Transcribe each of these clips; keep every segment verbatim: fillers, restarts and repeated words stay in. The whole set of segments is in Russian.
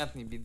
Понятный бит.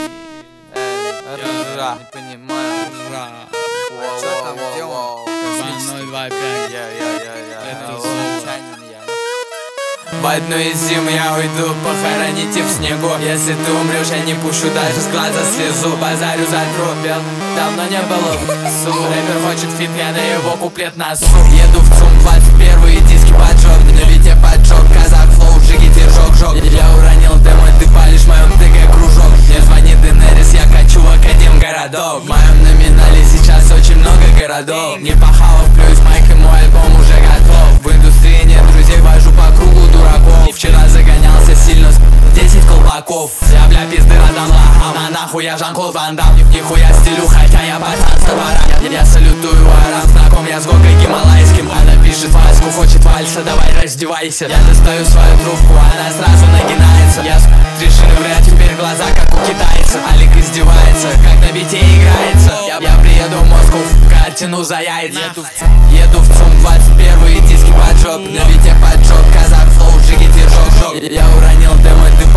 Ра. Не понимаю. Ра. А что там делал? ноль два пять. Это случайно я. В одну из зим я уйду, похороните в снегу. Если ты умрешь, я не пущу даже с глаза слезу. Базарю затру, бел, давно не было в су. Рэпер хочет фит, я на его куплет носу. Еду в ЦУМ, двадцать первые диски поджег. На вите поджег, казак флоу, джигити, жог, жог. Я уронил демо, ты палишь в моем ТГ кружок. Мне звонит Денерис, я качу в Академгородок. В моем номинале сейчас очень много городов. Не пахалов, плюс майк и мой альбом уже готов. В индустрии нет друзей, вожу по кругу дураков. Вчера загонялся сильно с десять колпаков. Я бля пизды раздам лохам. На нахуй я Жан-Клод Ван Дам. Нихуя стилю, хотя я пацан со двора. Я, я салютую ворам, знаком я с Гогой Гималайским. Она пишет вальску, хочет вальса, давай раздевайся. Я достаю свою трубку, она сразу нагинается. Я с решили вряд, теперь глаза как у китайца. Алик издевается, как на бите играется. Я, я приеду в Москву, картину за яйца. Еду в, еду в ЦУМ, двадцать первые диски поджег. На вите поджег, казак флоу, джигити, жог, жог. Я уронил демо, ты